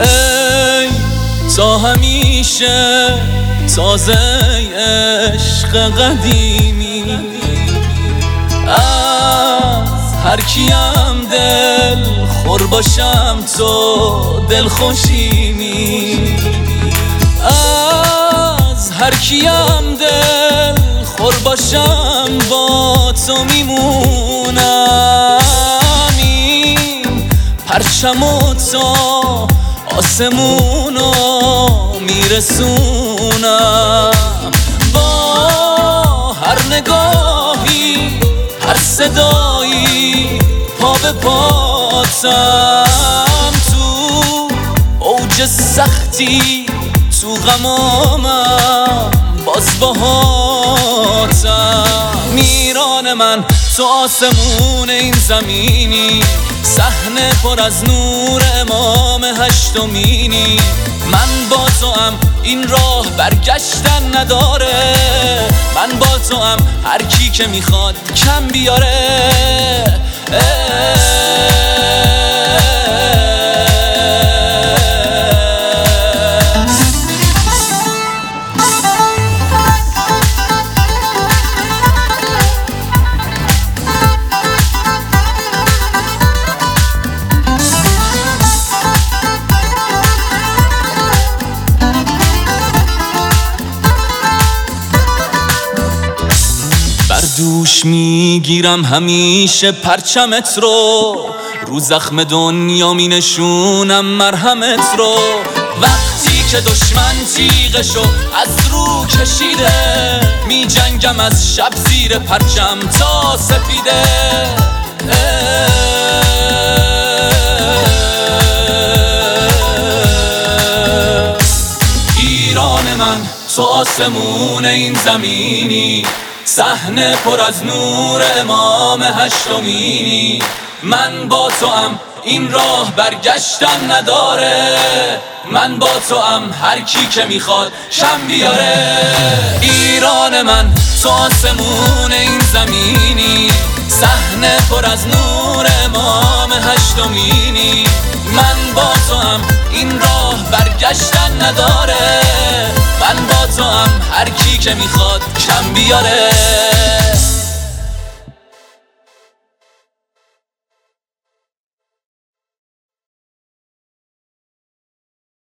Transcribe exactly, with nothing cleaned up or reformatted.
ای تا همیشه تازه عشق قدیمی، از هر کیم دل خور باشم تو دل خوشیمی، از هر کیم دل خور باشم با تو میمونم، این پرچمو تا آسمونو میرسونم، با هر نگاهی هر صدایی پا به پاتم، تو اوج سختی تو غمامم باز باهاتم. میران من تو آسمون این زمینی، صحنه پر از نور امام هشتمینی، من با تو هم این راه برگشتن نداره، من با تو هم هر کی که میخواد کم بیاره. دوش میگیرم همیشه پرچمت رو، رو زخم دنیا می نشونم مرهمت رو، وقتی که دشمن تیغشو از رو کشیده، می جنگم از شب زیر پرچم تا سپیده. ایران من تو آسمون این زمینی، صحنه پر از نور امام هشتمینی، من با تو هم این راه برگشتن نداره، من با تو هم هر کی که میخواد کم بیاره. ایران من تو آسمون این زمینی، صحنه پر از نور امام هشتمینی، من با تو هم این راه برگشتن نداره، من با تو هم هر کی که میخواد کم بیاره.